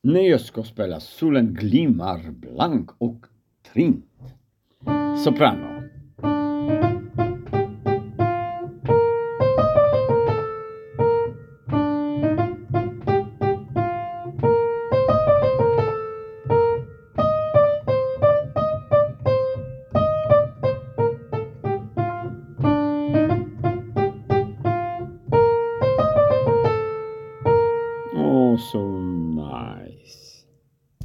Nöjes ska spelas, solen glimmar blank och trint. Soprano.